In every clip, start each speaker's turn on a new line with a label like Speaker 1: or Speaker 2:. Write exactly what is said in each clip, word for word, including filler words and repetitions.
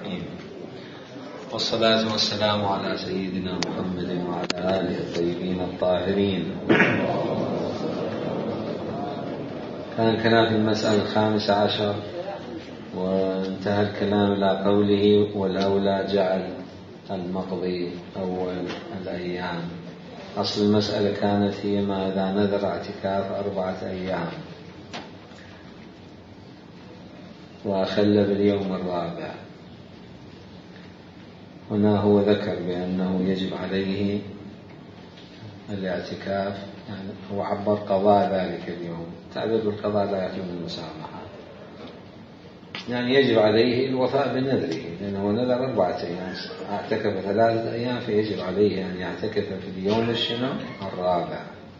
Speaker 1: الرحيم، والصلاة والسلام على سيدنا محمد وعلى آله الطيبين الطاهرين. كان كلام في المسألة الخامسة عشر، وانتهى الكلام إلى قوله والأولى جعل المقضي أول الأيام. أصل المسألة كانت هي ما إذا نذر اعتكاف أربعة أيام وأخل باليوم الرابع. هنا هو ذكر بأنه يجب عليه الاعتكاف، يعني هو عبر قضاء ذلك اليوم. تعبير بالقضاء لا يخلو من المسامحة، يعني يجب عليه الوفاء بنذره، لأنه نذر أربعة أيام اعتكف ثلاثة أيام، فيجب عليه أن يعتكف في اليوم الشنو الرابع.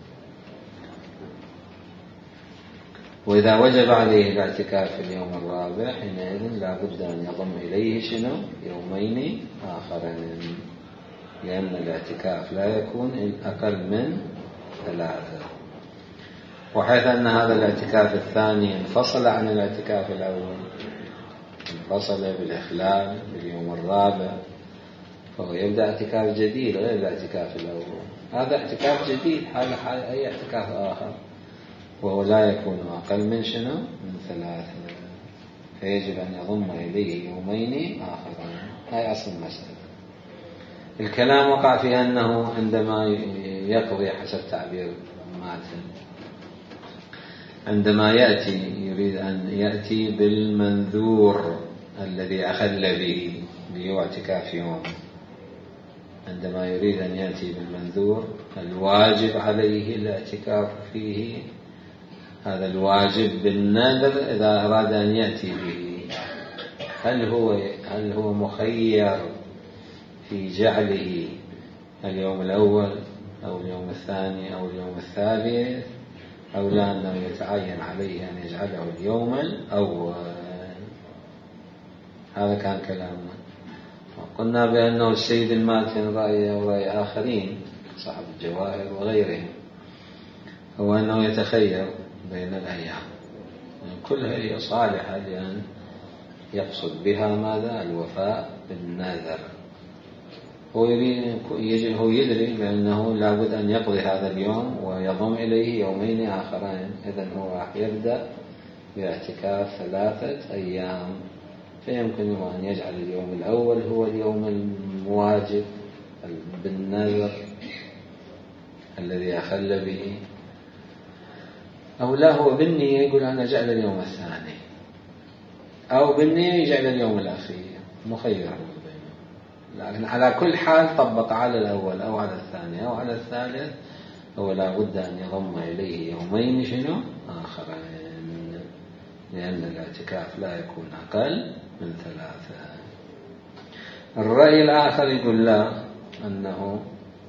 Speaker 1: وإذا وجب عليه الاعتكاف في اليوم الرابع حينئذ لا بد أن يضم إليه شنو يومين آخرين، لأن الاعتكاف لا يكون أقل من ثلاثة. وحيث أن هذا الاعتكاف الثاني انفصل عن الاعتكاف الأول، انفصل بالإخلال باليوم الرابع، فهو يبدأ اعتكاف جديد غير الاعتكاف الأول. هذا اعتكاف جديد حال حال أي اعتكاف آخر، وهو لا يكون أقل من شنو من ثلاثة، فيجب أن يضم إليه يومين آخرين. هاي أصل المسألة. الكلام وقع في أنه عندما يقضي حسب تعبير ماتن، عندما يأتي يريد أن يأتي بالمنذور الذي أخل به باعتكاف يوم، عندما يريد أن يأتي بالمنذور الواجب عليه الاعتكاف فيه، هذا الواجب بالنذر إذا أراد أن يأتي به، هل هو هل هو مخير في جعله اليوم الأول أو اليوم الثاني أو اليوم الثالث، أو لا أنه يتعين عليه أن يجعله اليوم الأول؟ هذا كان كلامنا. وقلنا بأنه السيد الماتن رأي ورأي آخرين صاحب الجواهر وغيرهم هو أنه يتخير بين الأيام، كلها هي صالحة لأن يقصد بها ماذا؟ الوفاء بالنذر. هو يريد هو يدري بأنه لابد أن يقضي هذا اليوم ويضم إليه يومين آخرين، إذن هو يبدأ باعتكاف ثلاثة أيام، فيمكن أن يجعل اليوم الأول هو اليوم المواجب بالنذر الذي أخل به، أو لا هو بالنية يقول أنا أجعل اليوم الثاني، أو بالنية يجعل اليوم الأخير، مخير. لكن على كل حال طبق على الأول أو على الثاني أو على الثالث، هو لا بد أن يضم إليه يومين شنو آخرين، لأن الاعتكاف لا يكون أقل من ثلاثة. الرأي الآخر يقول لا، أنه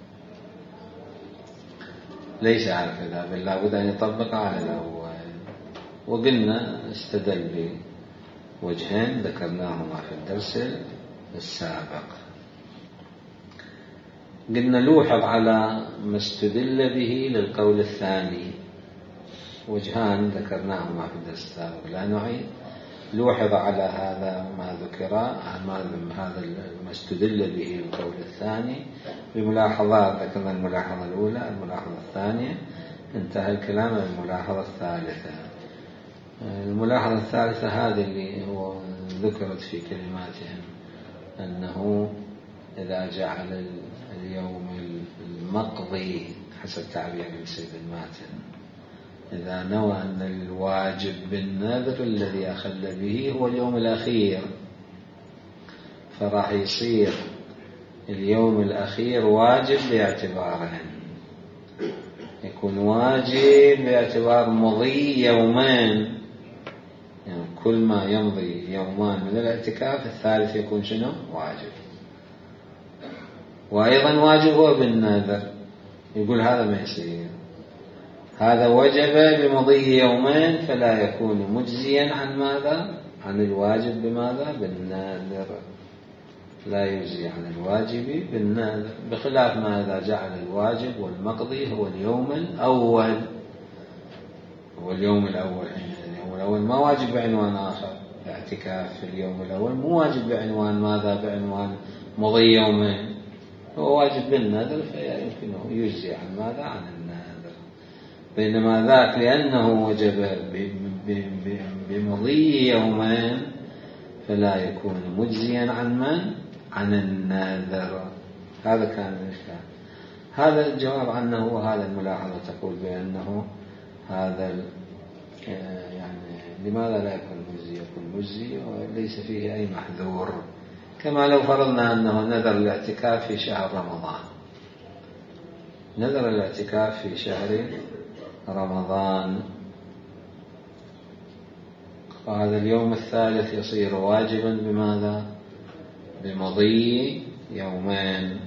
Speaker 1: ليس هكذا، بل لا بد أن يطبق على الأول. وقلنا استدل بوجهين ذكرناهما في الدرس السابق. قلنا لوحظ على ما استدل به للقول الثاني، وجهان ذكرناهما في الدرس السابق لا نعيد. لوحظ على هذا ما ذكر، هذا ما استدل به للقول الثاني بملاحظات. ذكرنا الملاحظة الأولى، الملاحظة الثانية، انتهى الكلام عن الملاحظة الثالثة. الملاحظة الثالثة هذه اللي هو ذكرت في كلماتهم، أنه إذا جعل اليوم المقضي حسب تعبير السيد الماتن، إذا نوى أن الواجب بالنذر الذي أخل به هو اليوم الأخير، فراح يصير اليوم الأخير واجب باعتبارهن، يكون واجب باعتبار مضي يومان، يعني كل ما يمضي يومان من الاعتكاف الثالث يكون شنو واجب. وأيضا واجب هو بالنذر، يقول هذا ما يصير، هذا وجب بمضي يومين فلا يكون مجزيا عن ماذا؟ عن الواجب بماذا؟ بالنذر، لا يجزي عن الواجب بالنذر، بخلاف ما إذا جعل الواجب والمقضي هو اليوم الأول، هو اليوم الأول. اليوم الأول ما واجب بعنوان آخر، الاعتكاف في اليوم الأول مو واجب بعنوان ماذا؟ بعنوان مضي يومين، هو واجب بالنذر فيمكنه يجزي عن ماذا؟ عن النذر. بينما ذاك لأنه وجب بمضي يومين فلا يكون مجزيا عن من؟ عن النذر. هذا كان الإشكال. هذا الجواب عنه وهذا الملاحظة تقول بأنه هذا يعني لماذا لا يكون مجزي؟ يكون مجزي وليس فيه أي محذور، كما لو فرضنا أنه نذر الاعتكاف في شهر رمضان، نذر الاعتكاف في شهر رمضان، وهذا اليوم الثالث يصير واجبا بماذا؟ بمضي يومين.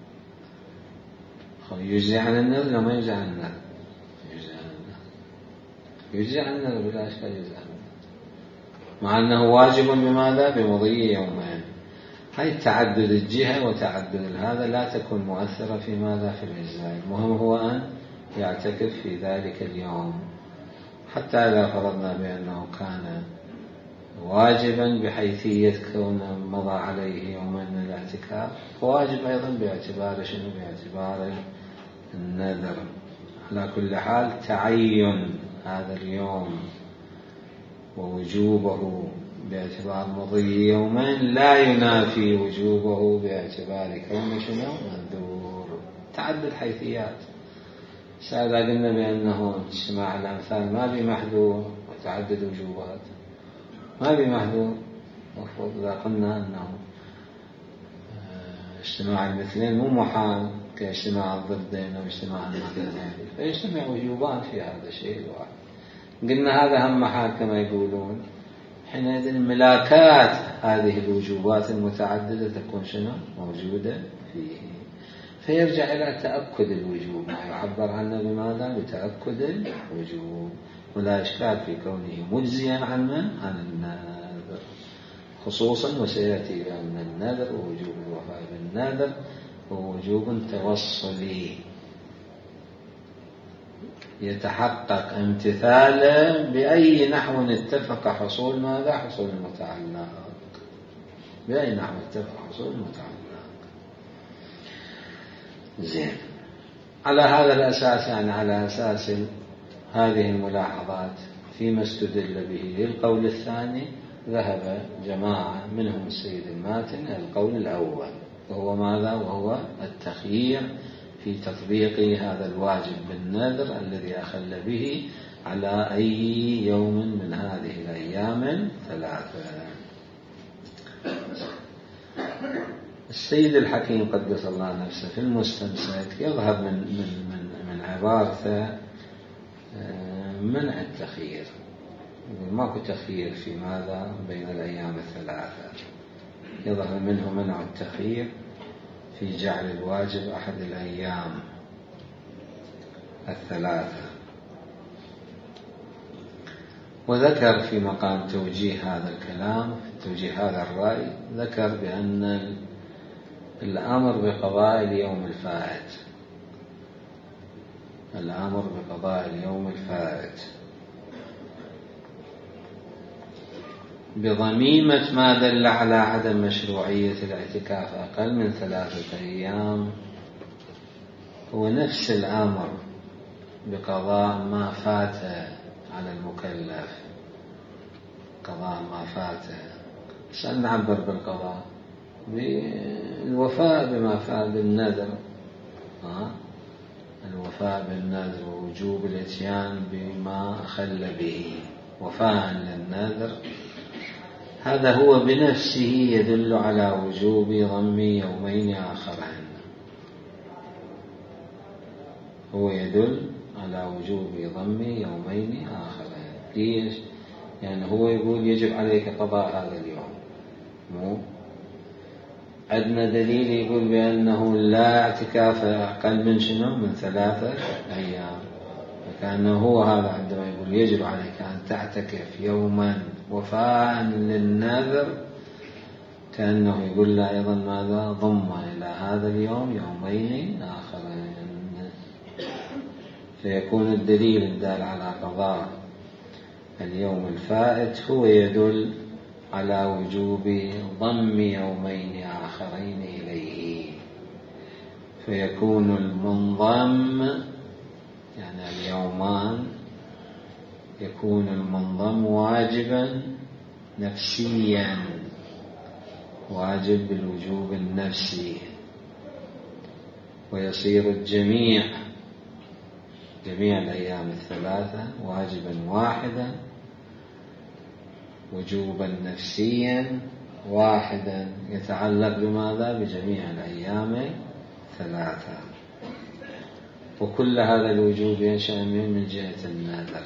Speaker 1: يجزي عن النذر لو ما يجزي عن النذر؟ يجزي عن النذر، يجزي عن النذر بلا أشكال، يجزي عن النذر مع أنه واجب بماذا؟ بمضي يومين. هاي تعدد الجهة وتعدد هذا لا تكون مؤثرة في ماذا؟ في الإجزاء. المهم هو أن يعتكف في ذلك اليوم، حتى إذا فرضنا بأنه كان واجبا بحيثية كونه مضى عليه يومين من الاعتكاف، فواجب أيضا باعتبار شنو؟ باعتبار النذر. على كل حال تعين هذا اليوم ووجوبه باعتبار مضي يومين لا ينافي وجوبه باعتبار كونه شنو؟ منذور. تعدد حيثيات. سأذا قلنا بأنه اجتماع الأمثال ما بمحذور وتعدد وجوبات ما بمحذور، مفروض إذا قلنا أنه اجتماع المثلين مو محال كاجتماع الضدين أو اجتماع المثلين، فيجتمع وجوبان في هذا الشيء الواحد. قلنا هذا هم محال كما يقولون، حينئذ ملاكات هذه الوجوبات المتعددة تكون شنو؟ موجودة فيه، فيرجع إلى تأكد الوجوب، ما يعبر عنه بماذا؟ بتأكد الوجوب، ولا إشكال في كونه مجزيا عن من؟ عن النذر، خصوصا وسيأتي بأن النذر ووجوب الوفاء بالنذر ووجوب توصلي يتحقق امتثاله بأي نحو اتفق حصول ماذا؟ حصول المتعلق. بأي نحو اتفق حصول المتعلق. زين. على هذا الأساس، يعني على أساس هذه الملاحظات فيما استدل به للقول الثاني، ذهب جماعة منهم السيد الماتن القول الأول، وهو ماذا؟ وهو التخيير في تطبيق هذا الواجب بالنذر الذي أخل به على أي يوم من هذه الأيام ثلاثة. السيد الحكيم قدس الله نفسه في المستمسك يظهر من من من من عبارته منع التخيير، ماكو تخيير في ماذا؟ بين الأيام الثلاثة. يظهر منه منع التخيير في جعل الواجب أحد الأيام الثلاثة. وذكر في مقام توجيه هذا الكلام، توجيه هذا الرأي، ذكر بأن الأمر بقضاء اليوم الفائت، الأمر بقضاء اليوم الفائت بضميمة ما دل على عدم مشروعية الاعتكاف أقل من ثلاثة أيام هو نفس الأمر بقضاء ما فات على المكلف، قضاء ما فات. عشان نعبر بالقضاء بالوفاء بما فات بالنذر، ها؟ الوفاء بالنذر ووجوب الاتيان بما أخل به وفاء للنذر، هذا هو بنفسه يدل على وجوب ضم يومين آخرين، هو يدل على وجوب ضم يومين آخرين. ليش؟ يعني هو يقول يجب عليك قضاء هذا اليوم، مو عندنا دليل يقول بأنه لا اعتكاف أقل من شنو؟ من ثلاثة أيام. فكأنه هو هذا عندما يقول يجب عليك أن تعتكف يوما وفاء للنذر، كأنه يقول له أيضا ماذا؟ ضم إلى هذا اليوم يومين آخرين، فيكون الدليل الدال على قضاء اليوم الفائت هو يدل على وجوب ضم يومين آخرين إليه، فيكون المنضم يعني اليومان يكون المنضم واجبا نفسيا، واجب بالوجوب النفسي، ويصير الجميع جميع الأيام الثلاثة واجبا واحدا وجوبا نفسيا واحدا يتعلق بماذا؟ بجميع الأيام الثلاثة. وكل هذا الوجوب ينشأ من جهة النذر،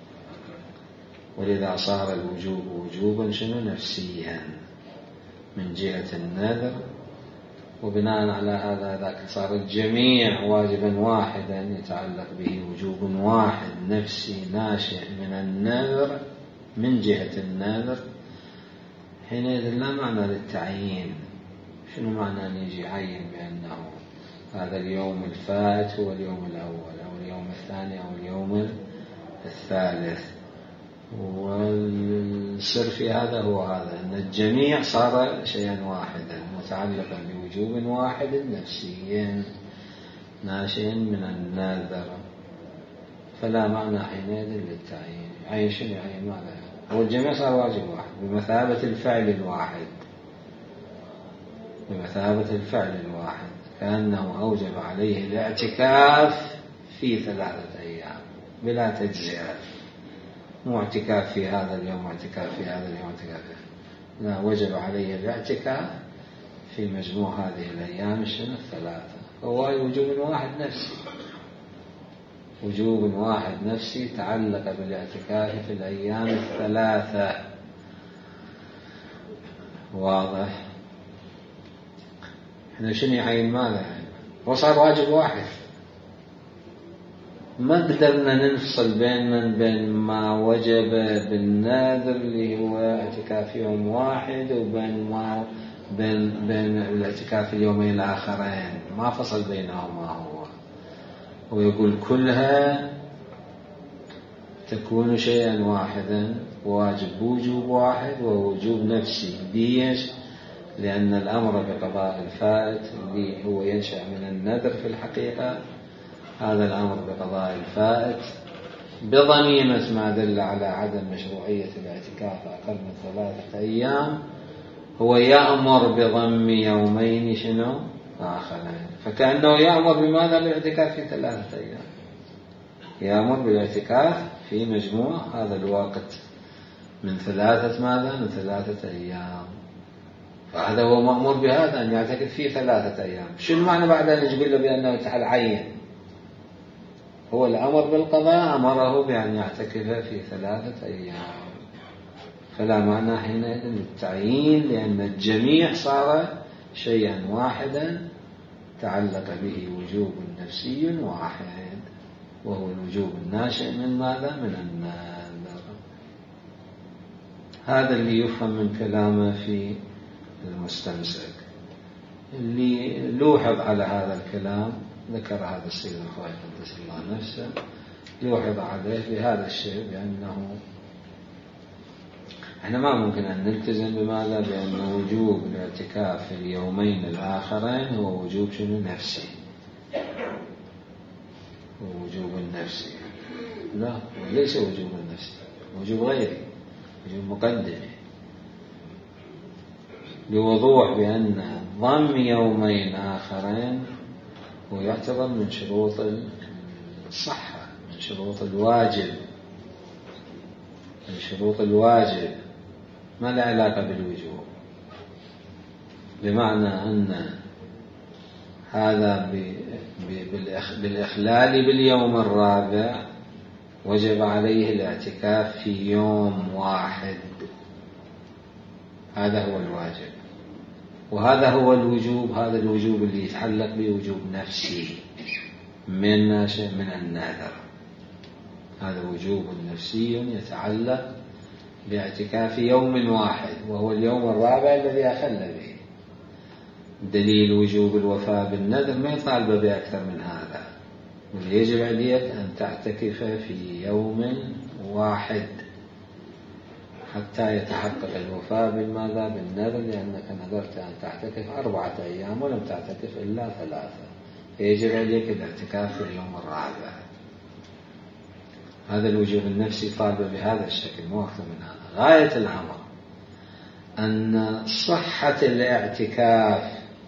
Speaker 1: ولذا صار الوجوب وجوبا شنو؟ نفسيا من جهة النذر، وبناء على هذا ذاك صار الجميع واجبا واحدا يتعلق به وجوب واحد نفسي ناشئ من النذر من جهة النذر. حينئذ لا معنى للتعيين. شنو معنى أن يجي يعين بأنه هذا اليوم الفائت هو اليوم الأول أو اليوم الثاني أو اليوم الثالث؟ والسر في هذا هو هذا، أن الجميع صار شيئا واحدا متعلقا بوجوب واحد نفسيا ناشئ من النذر، فلا معنى حينئذ للتعيين. عين شنو يعني؟ ماذا؟ هو الجميع صار واجب واحد بمثابة الفعل الواحد، بمثابة الفعل الواحد، كأنه أوجب عليه الاعتكاف في ثلاثة أيام بلا تجزئة، مو اعتكاف في هذا اليوم اعتكاف في هذا اليوم اعتكاف في هذا. لا، وجب عليه الاعتكاف في مجموع هذه الأيام الشنو الثلاثة. هو وجوب واحد نفسي، وجوب واحد نفسي تعلق بالاعتكاف في الأيام الثلاثة. واضح؟ احنا شنو يعين ماذا يعني؟ هو صار واجب واحد، ما قدرنا ننفصل بين من بين ما وجب بالنذر اللي هو اعتكاف يوم واحد وبين ما بين بين الاعتكاف اليومين الآخرين، ما فصل بينهما. هو ويقول كلها تكون شيئا واحدا واجب بوجوب واحد ووجوب نفسي. ليش؟ لأن الأمر بقضاء الفائت اللي هو ينشأ من النذر في الحقيقة، هذا الأمر بقضاء الفائت بضميمة ما دل على عدم مشروعية الاعتكاف أقل من ثلاثة أيام، هو يأمر بضم يومين شنو آخرين، فكأنه يأمر بماذا؟ بالاعتكاف في ثلاثة أيام، يأمر بالاعتكاف في مجموع هذا الوقت من ثلاثة ماذا؟ من ثلاثة أيام. فهذا هو مأمور بهذا أن يعتكف فيه ثلاثة أيام. شو المعنى بعد أن يقول له بأنه تعال عين؟ هو الأمر بالقضاء أمره بأن يعتكف في ثلاثة أيام، فلا معنى حينئذ للتعيين، لأن الجميع صار شيئا واحدا تعلق به وجوب نفسي واحد، وهو الوجوب الناشئ من ماذا؟ من النذر. هذا اللي يفهم من كلامه في المستمسك. اللي لوحظ على هذا الكلام ذكر هذا السيد الخوي قدس الله نفسه، لوحظ عليه بهذا الشيء بأنه احنا ما ممكن أن نلتزم بماذا؟ بأن وجوب الاعتكاف في اليومين الآخرين هو وجوب شنو؟ نفسي، هو وجوب النفسي. لا، ليس وجوب النفسي، وجوب غيري، وجوب مقدمي، لوضوح بأن ضم يومين آخرين هو يعتبر من شروط الصحة، من شروط الواجب، من شروط الواجب، ما له علاقة بالوجوب. بمعنى أن هذا بالإخلال باليوم الرابع وجب عليه الاعتكاف في يوم واحد، هذا هو الواجب، وهذا هو الوجوب. هذا الوجوب اللي يتعلق بوجوب نفسي من من النذر، هذا وجوب نفسي يتعلق باعتكاف يوم واحد، وهو اليوم الرابع الذي أخل به. دليل وجوب الوفاء بالنذر ما يطالب بأكثر من هذا، واللي يجب عليك أن تعتكف في يوم واحد. حتى يتحقق الوفاء بالماذا؟ بالنذر، لأنك نذرت أن تعتكف أربعة أيام ولم تعتكف إلا ثلاثة، فيجب عليك الاعتكاف في اليوم الرابع. هذا الوجوب النفسي طالب بهذا الشكل، مو أكثر من هذا. غاية الأمر أن صحة الاعتكاف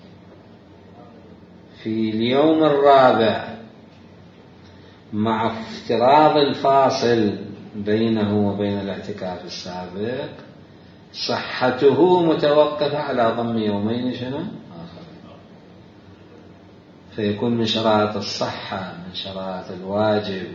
Speaker 1: في اليوم الرابع مع افتراض الفاصل بينه وبين الاعتكاف السابق صحته متوقفة على ضم يومين شنو آخر، فيكون من شرائط الصحة من شرائط الواجب،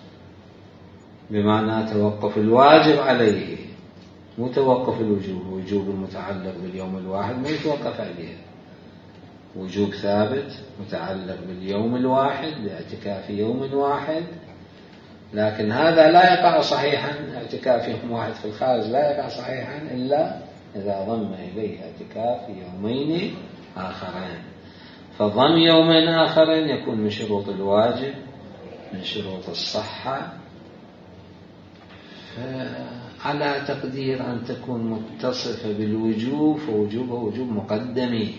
Speaker 1: بمعنى توقف الواجب عليه، مو توقف الوجوب. وجوب المتعلق باليوم الواحد ما يتوقف عليه، وجوب ثابت متعلق باليوم الواحد باعتكاف يوم واحد، لكن هذا لا يقع صحيحا، اعتكاف يوم واحد في الخارج لا يقع صحيحا إلا إذا ضم إليه اعتكاف يومين آخرين. فضم يومين آخرين يكون من شروط الواجب من شروط الصحة، على تقدير أن تكون متصفة بالوجوب، فوجوبه وجوب مقدمي،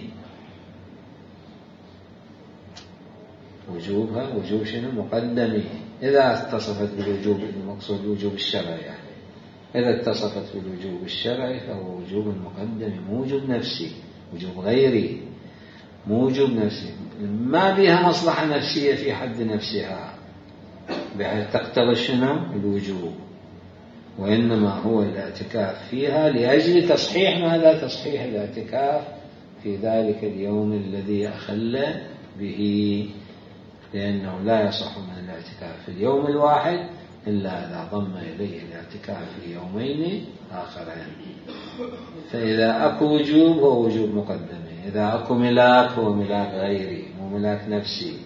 Speaker 1: وجوبها وجوب شنو مقدمي. إذا اتصفت بالوجوب المقصود الوجوب الشرعي، يعني إذا اتصفت بالوجوب الشرعي فهو وجوب مقدمي، مو وجوب نفسي، وجوب غيري، مو وجوب نفسي ما بها مصلحة نفسية في حد نفسها بحيث تقتضي شنو الوجوب، وإنما هو الاعتكاف فيها لأجل تصحيح ماذا؟ تصحيح الاعتكاف في ذلك اليوم الذي أخل به، لأنه لا يصح من الاعتكاف في اليوم الواحد إلا إذا ضم إليه الاعتكاف في يومين آخرين. فإذا أكو وجوب هو وجوب مقدمي، إذا أكو ملاك هو ملاك غيري، مو ملاك نفسي.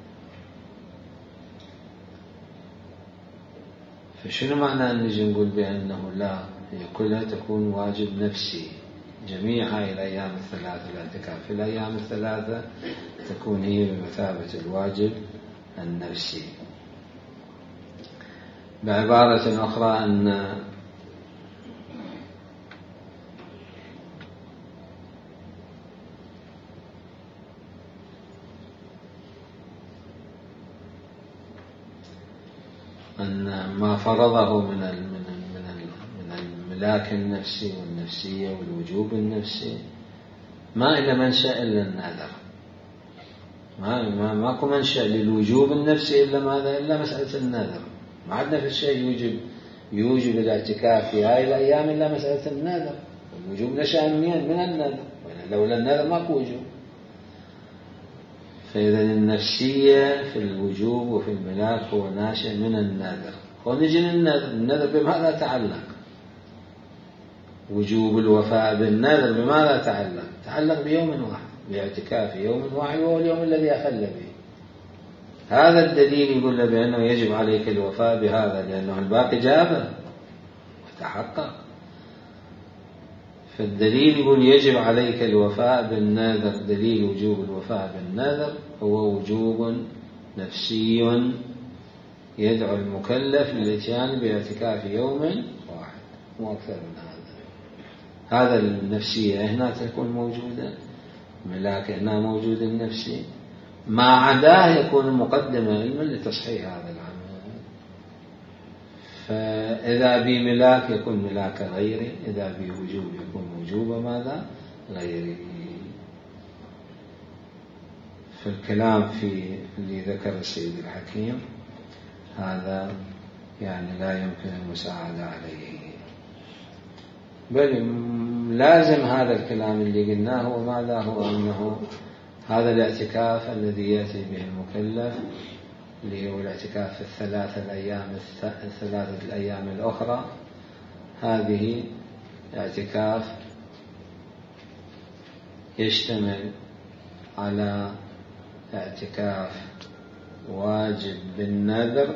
Speaker 1: فشنو معنى أن نجي نقول بأنه لا، هي كلها تكون واجب نفسي، جميع هاي الأيام الثلاثة الاعتكاف في الأيام الثلاثة تكون هي بمثابة الواجب النفسي. بعبارة أخرى أن أن ما فرضه من من من الملاك النفسي والنفسية والوجوب النفسي ما إلا منشأ إلا النذر، ما ما ماكو منشأ للوجوب النفسي إلا ماذا؟ إلا مسألة النذر. ما عندنا في الشيء يوجب يوجب الاعتكاف في هاي الأيام إلا مسألة النذر. الوجوب نشأ منين؟ من النذر، لولا النذر ماكو وجوب. فإذا النفسية في الوجوب وفي الملاك هو ناشئ من النذر. ونجي للنذر، النذر بماذا تعلق؟ وجوب الوفاء بالنذر بماذا تعلق؟ تعلق بيوم واحد، باعتكاف يوم واحد وهو اليوم الذي أخل به. هذا الدليل يقول بأنه يجب عليك الوفاء بهذا، لأنه الباقي جابه وتحقق. فالدليل يقول يجب عليك الوفاء بالنذر، دليل وجوب الوفاء بالنذر هو وجوب نفسي يدعو المكلف للاتيان باعتكاف يوم واحد، مو أكثر من هذا. هذا النفسية هنا تكون موجودة، ملاك هنا موجود النفسي، ما عداه يكون مقدمة علما لتصحيح هذا العمل. فإذا بي ملاك يكون ملاك غيري، إذا بي وجوب يكون وجوب ماذا؟ غيري. فالكلام في اللي ذكر السيد الحكيم هذا يعني لا يمكن المساعدة عليه، بل لازم هذا الكلام اللي قلناه هو ماذا؟ هو أنه هذا الاعتكاف الذي يأتي به المكلف اللي هو الاعتكاف في الثلاثة الأيام الثلاثة الأيام الأخرى، هذه اعتكاف يشتمل على اعتكاف واجب بالنذر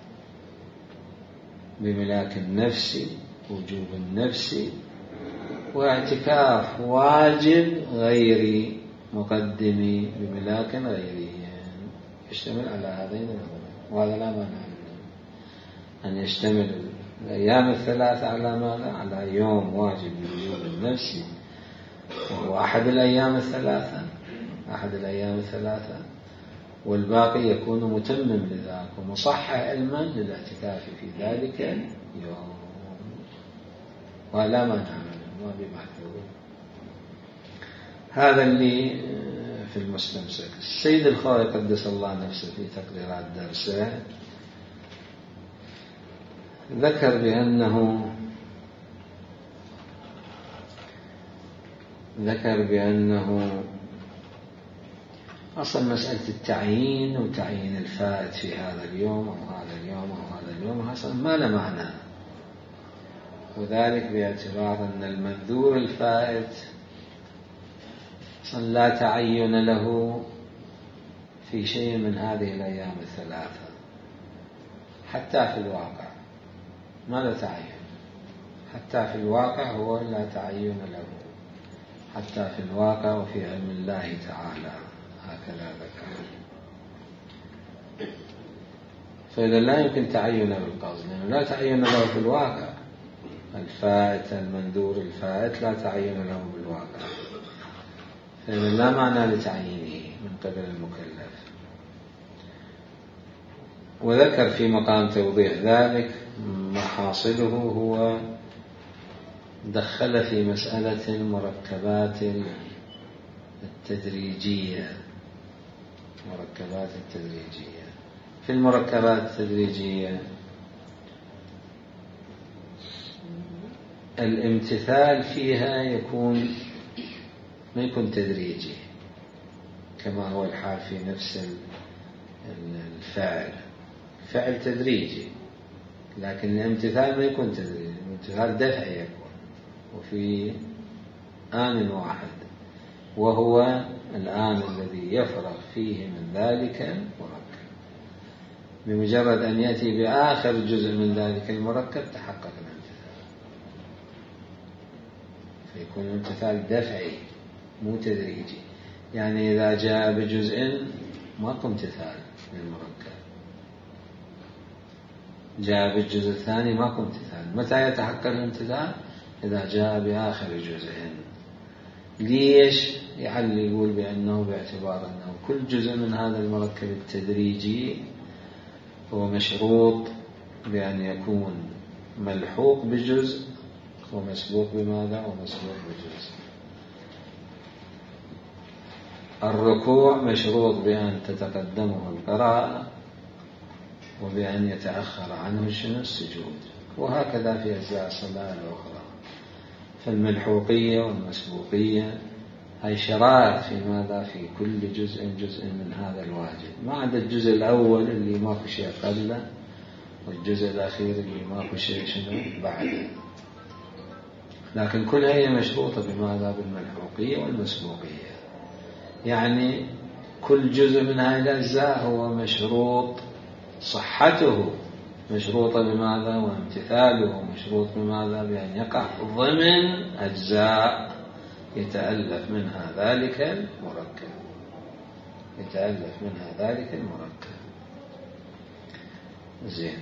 Speaker 1: بملاك النفسي وجوب النفسي، واعتكاف واجب غيري مقدمي بملاك غيري، يشتمل على هذين الأمرين. وهذا لا مانع أن يشتمل الأيام الثلاثة على ماذا؟ على يوم واجب الوجوب النفسي وهو أحد الأيام الثلاثة أحد الأيام الثلاثة والباقي يكون متمم لذلك ومصحح علما للاعتكاف في ذلك اليوم ولا مانع منه ما بمحذور. هذا اللي في المستمسك. السيد الخوئي قدس الله نفسه في تقريرات درسه ذكر بأنه ذكر بأنه أصل مسألة التعيين وتعيين الفائت في هذا اليوم أو هذا اليوم أو هذا اليوم أصلا ما له معنى، وذلك باعتبار أن المنذور الفائت أصلا لا تعين له في شيء من هذه الأيام الثلاثة حتى في الواقع ما له تعين، حتى في الواقع هو لا تعين له حتى في الواقع وفي علم الله تعالى هكذا ذكر. فإذا لا يمكن تعينه بالقصد لأنه لا تعين له في الواقع، الفائت المنذور الفائت لا تعين له بالواقع، فإذا لا معنى لتعيينه من قبل المكلف. وذكر في مقام توضيح ذلك محاصله هو دخل في مسألة المركبات التدريجية مركبات التدريجية في المركبات التدريجية الامتثال فيها يكون ما يكون تدريجي كما هو الحال في نفس الفعل، فعل تدريجي لكن الامتثال ما يكون تدريجي، الامتثال دفعي يكون وفي آن واحد وهو الآن الذي يفرغ فيه من ذلك المركب، بمجرد أن يأتي بآخر جزء من ذلك المركب تحقق الامتثال، فيكون الامتثال دفعي مو تدريجي. يعني إذا جاء بجزء ماكو امتثال للمركب، جاء بالجزء الثاني ماكو امتثال. متى يتحقق الامتثال؟ إذا جاء بآخر جزء. ليش؟ يعلي يقول بأنه باعتبار أنه كل جزء من هذا المركب التدريجي هو مشروط بأن يكون ملحوق بجزء ومسبوق بماذا؟ ومسبوق بجزء. الركوع مشروط بأن تتقدمه القراءة وبأن يتأخر عنه شنو؟ السجود، وهكذا في أجزاء الصلاة الأخرى. فالملحوقية والمسبوقية هي شرائط في ماذا؟ في كل جزء جزء من هذا الواجب، ما عدا الجزء الأول اللي ماكو شيء قبله والجزء الأخير اللي ماكو شيء شنو بعده، لكن كلها هي مشروطة بماذا؟ بالملحوقية والمسبوقية. يعني كل جزء من هذه الأجزاء هو مشروط صحته مشروطة بماذا؟ وامتثاله مشروط بماذا؟ بأن يقع ضمن أجزاء يتألف منها ذلك المركب يتألف منها ذلك المركب. زين.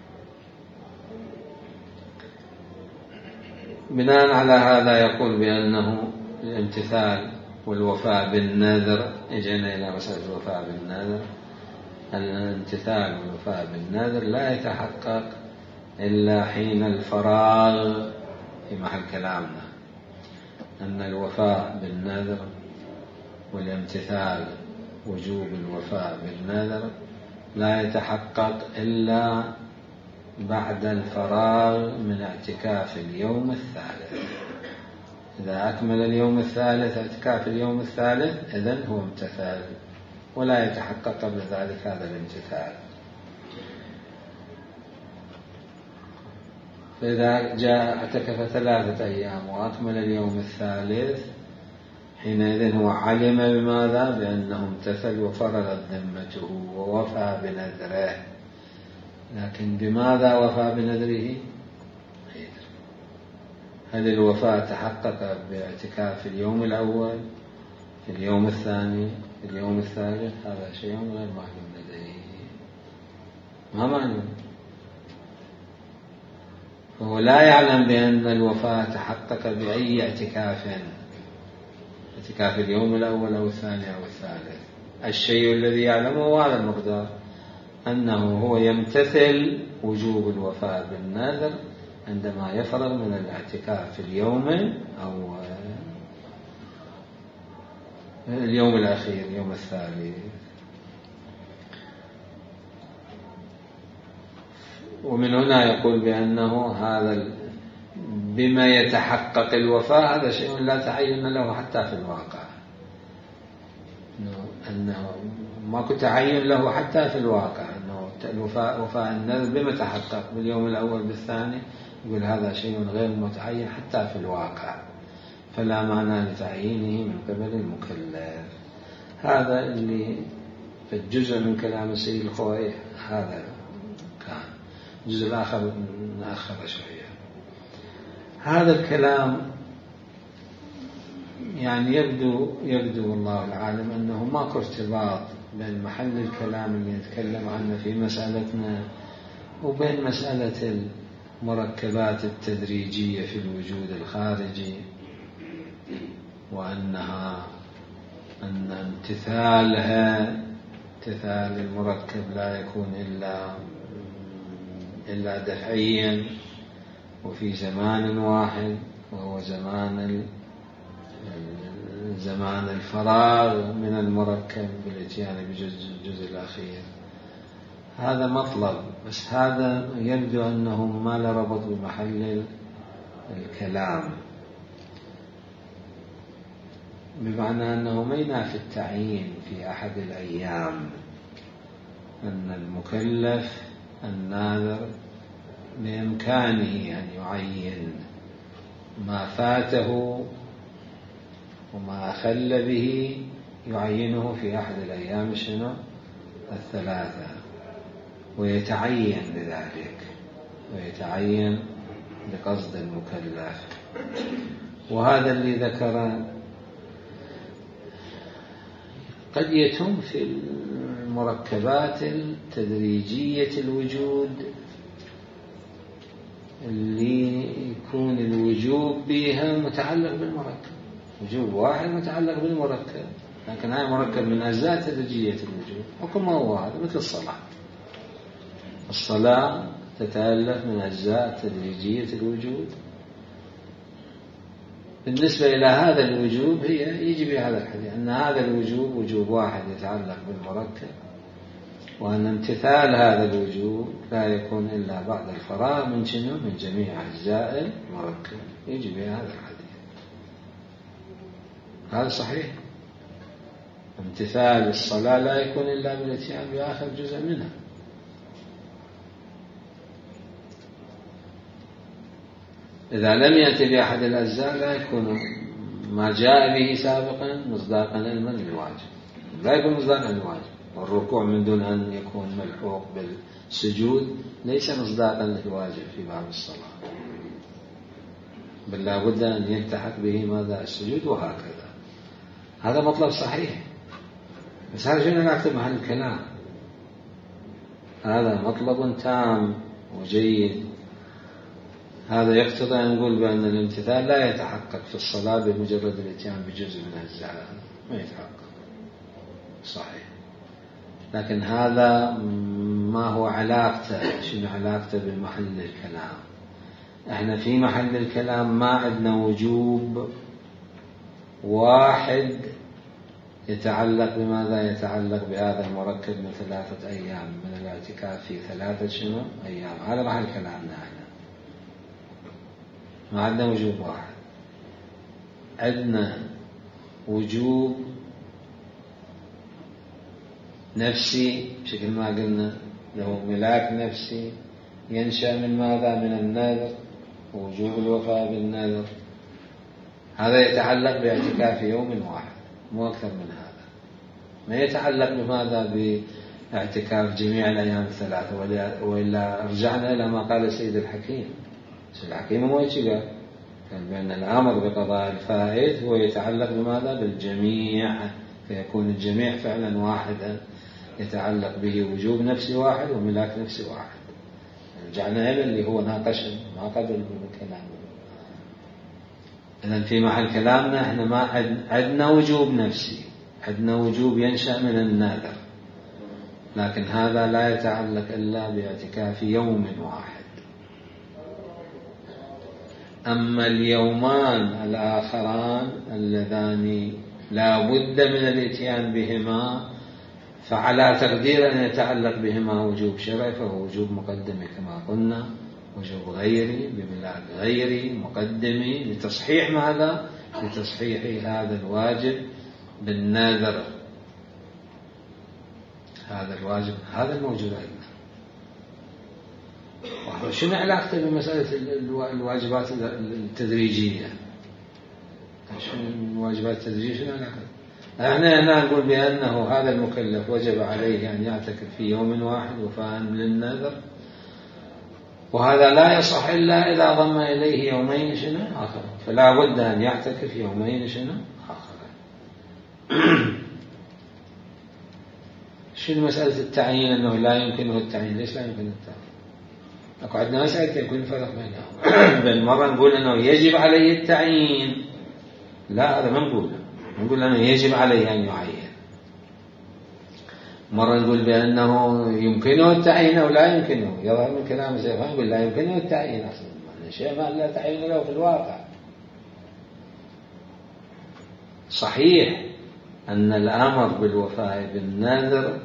Speaker 1: بناء على هذا يقول بأنه الامتثال والوفاء بالنذر، اجينا إلى مسألة الوفاء بالنذر، الامتثال والوفاء بالنذر لا يتحقق إلا حين الفراغ في محل كلامنا، أن الوفاء بالنذر والامتثال وجوب الوفاء بالنذر لا يتحقق إلا بعد الفراغ من اعتكاف اليوم الثالث. إذا أكمل اليوم الثالث اعتكاف اليوم الثالث إذن هو امتثال، ولا يتحقق قبل ذلك هذا الامتثال. فإذا جاء اعتكف ثلاثة أيام وأكمل اليوم الثالث حينئذ هو علم بماذا؟ بأنه امتثل وفرغت ذمته ووفى بنذره. لكن بماذا وفى بنذره؟ هل الوفاء تحقق باعتكاف اليوم الأول في اليوم الثاني في اليوم الثالث؟ هذا شيء غير معلوم لديه، ما معلوم. وهو لا يعلم بأن الوفاة تحقق بأي اعتكاف، اعتكاف اليوم الأول أو الثاني أو الثالث. الشيء الذي يعلمه هو هذا المقدار، أنه هو يمتثل وجوب الوفاء بالنذر عندما يفرغ من الاعتكاف في اليوم أو اليوم الأخير، اليوم الثالث. ومن هنا يقول بأنه هذا بما يتحقق الوفاء هذا شيء لا تعين له حتى في الواقع، أنه ماكو تعين له حتى في الواقع، أنه الوفاء وفاء النذر بما تحقق باليوم الأول بالثاني، يقول هذا شيء غير متعين حتى في الواقع، فلا معنى لتعيينه من قبل المكلف. هذا اللي في الجزء من كلام السيد الخوئي هذا كان. الجزء الآخر نأخر شوية. هذا الكلام يعني يبدو يبدو والله العالم أنه ماكو ارتباط بين محل الكلام اللي نتكلم عنه في مسألتنا وبين مسألة المركبات التدريجية في الوجود الخارجي، وأنها أن امتثالها امتثال المركب لا يكون إلا إلا دفعيا وفي زمان واحد، وهو زمان زمان الفراغ من المركب بالاتيان بجزء الجزء الأخير. هذا مطلب، بس هذا يبدو أنه ما له ربط بمحل الكلام، بمعنى أنه ما ينافي التعيين في أحد الأيام، أن المكلف الناذر بإمكانه أن يعين ما فاته وما أخل به، يعينه في أحد الأيام شنو الثلاثة، ويتعين بذلك، ويتعين بقصد المكلف. وهذا اللي ذكر قد يتم في المركبات التدريجية الوجود اللي يكون الوجوب بها متعلق بالمركب، وجوب واحد متعلق بالمركب، لكن هاي مركب من أجزاء تدريجية الوجود. حكم هو هذا مثل الصلاة، الصلاة تتألف من أجزاء تدريجية الوجود. بالنسبة إلى هذا الوجوب هي يجي بهذا الحديث أن هذا الوجوب وجوب واحد يتعلق بالمركب، وأن امتثال هذا الوجوب لا يكون إلا بعد الفراغ من شنو من جميع أجزاء المركب، يجي بهذا الحديث. هذا صحيح، امتثال الصلاة لا يكون إلا بالاتيان بآخر جزء منها. إذا لم يأتي بأحد الأجزاء لا يكون ما جاء به سابقا مصداقا علما للواجب، لا يكون مصداقا للواجب. والركوع من دون أن يكون ملحوق بالسجود ليس مصداقا للواجب في باب الصلاة، بل لا بد أن يلتحق به ماذا السجود، وهكذا. هذا مطلب صحيح، بس هذا شنو نكتب محل الكلام. هذا مطلب تام وجيد. هذا يقتضي أن نقول بأن الامتثال لا يتحقق في الصلاة بمجرد الاتيان بجزء من أجزائها، ما يتحقق صحيح. لكن هذا ما هو علاقته، شنو علاقته بمحل الكلام. احنا في محل الكلام ما عندنا وجوب واحد يتعلق بماذا، يتعلق بهذا المركب من ثلاثة أيام من الاعتكاف في ثلاثة شنو أيام. هذا محل كلامنا احنا، ما عندنا وجوب واحد، عندنا وجوب نفسي بشكل ما قلنا، له ملاك نفسي ينشأ من ماذا، من النذر ووجوب الوفاء بالنذر. هذا يتعلق باعتكاف يوم واحد، مو أكثر من هذا. ما يتعلق بماذا، باعتكاف جميع الأيام الثلاثة. وإلا رجعنا إلى ما قال السيد الحكيم. السيد الحكيم هو يقول قال بأن الأمر بقضاء الفائت هو يتعلق بماذا، بالجميع، فيكون الجميع فعلا واحدا، يتعلق به وجوب نفسي واحد وملاك نفسي واحد. رجعنا إلى اللي هو ناقشنا ما قبل بالكلام. إذن في محل كلامنا إحنا ما عندنا وجوب نفسي، عندنا وجوب ينشأ من النذر، لكن هذا لا يتعلق إلا باعتكاف يوم واحد. أما اليومان الآخران اللذان لا بد من الاتيان بهما فعلى تقدير أن يتعلق بهما وجوب شرعي فهو وجوب مقدمي كما قلنا، وجوب غيري ببلاغ غيري مقدمي لتصحيح ماذا؟ لتصحيح هذا الواجب بالنذر. هذا الواجب هذا الموجود عندنا. شنو علاقته بمسألة الواجبات التدريجية؟ شنو الواجبات التدريجية شنو علاقته؟ احنا هنا نقول بأنه هذا المكلف وجب عليه أن يعتكف في يوم واحد وفاء للنذر، وهذا لا يصح إلا إذا ضم إليه يومين شنو آخر، فلا بد أن يعتكف يومين شنو آخر. شنو مسألة التعيين أنه لا يمكنه التعيين؟ ليش لا يمكنه التعيين؟ أكو عندنا مسألة يكون فرق بينهم. بل مرة نقول أنه يجب عليه التعيين، لا هذا ما نقوله، نقول أنه يجب عليه أن يعين. مرة نقول بأنه يمكنه التعيين أو لا يمكنه، يظهر من كلام الشيخ يقول لا يمكنه التعيين أصلا، الشيء ما لا تعيين له في الواقع. صحيح أن الأمر بالوفاء بالنذر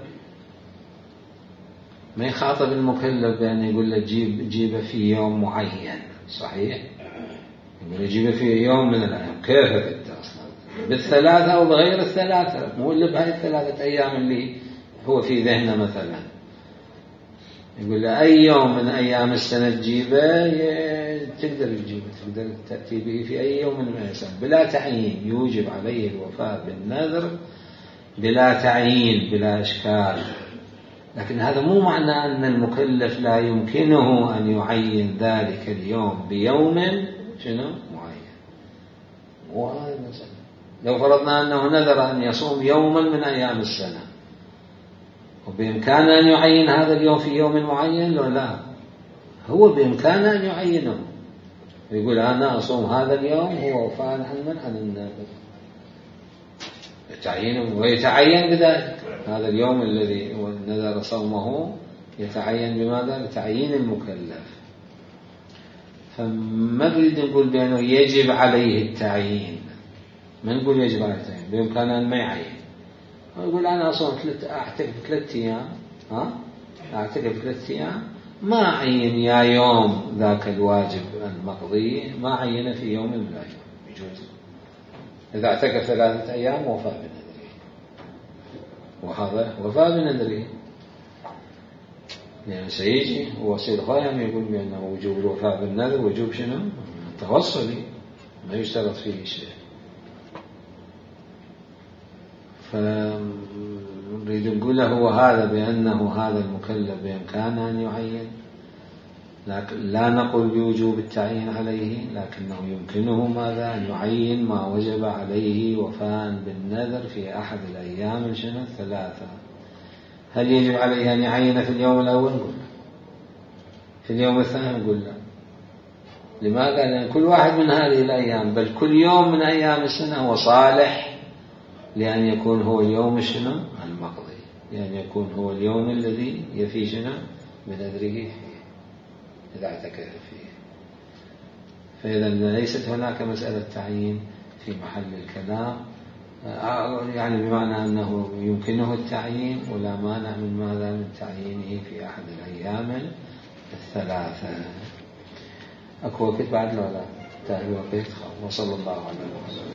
Speaker 1: ما يخاطب المكلف بأن يقول له جيب جيب في يوم معين، صحيح يقول جيب في يوم من الأيام، كيف أنت أصلا بالثلاثة أو بغير الثلاثة، مو اللي بهاي الثلاثة أيام اللي هو في ذهنه مثلا، يقول له أي يوم من أيام السنة تجيبه تقدر تجيبه، تقدر تأتي به في أي يوم من السنة بلا تعيين. يوجب عليه الوفاء بالنذر بلا تعيين بلا إشكال، لكن هذا مو معنى أن المكلف لا يمكنه أن يعين ذلك اليوم بيوم شنو معين. وهذا مثلا لو فرضنا أنه نذر أن يصوم يوما من أيام السنة، وبإمكانه أن يعين هذا اليوم في يوم معين لو لا، هو بإمكانه أن يعينه، يقول أنا أصوم هذا اليوم هو وفاء عن عن النذر، يتعين ويتعين بذلك. هذا اليوم الذي هو نذر صومه يتعين بماذا؟ بتعيين المكلف. فما نريد نقول بأنه يجب عليه التعيين، ما نقول يجب عليه التعيين، بإمكانه أن ما يعين. يقول أنا أصوم أعتكف ثلاثة أيام، ها أعتكف ثلاثة أيام ما عين يا يوم ذاك الواجب المقضي ما عين في يوم من الأيام، يجوز إذا اعتكف ثلاثة أيام وفاء بنذره، وهذا وفاء بنذره يعني سيجي ووصيل خيام يقول بأنه وجوب الوفاء بالنذر وجوب شنو توصلي ما يشترط فيه شيء. فنريد نقول له هذا بأنه هذا المكلف بإمكانه أن يعين، لكن لا نقول بوجوب التعيين عليه، لكنه يمكنه ماذا أن يعين ما وجب عليه وفاء بالنذر في أحد الأيام شنو الثلاثة. هل يجب عليه أن يعين في اليوم الأول؟ نقول في اليوم الثاني نقول لا. لماذا؟ لأن كل واحد من هذه الأيام بل كل يوم من أيام السنة هو صالح لأن يكون هو اليوم شنو المقضي، لأن يكون هو اليوم الذي يفي شنو بنذره فيه إذا اعتكف فيه. فإذا ليست هناك مسألة تعيين في محل الكلام، يعني بمعنى أنه يمكنه التعيين ولا مانع من ماذا من تعيينه في أحد الأيام الثلاثة. أكو وقت بعد ولا تهي وقت؟ وصلى الله عليه وسلم.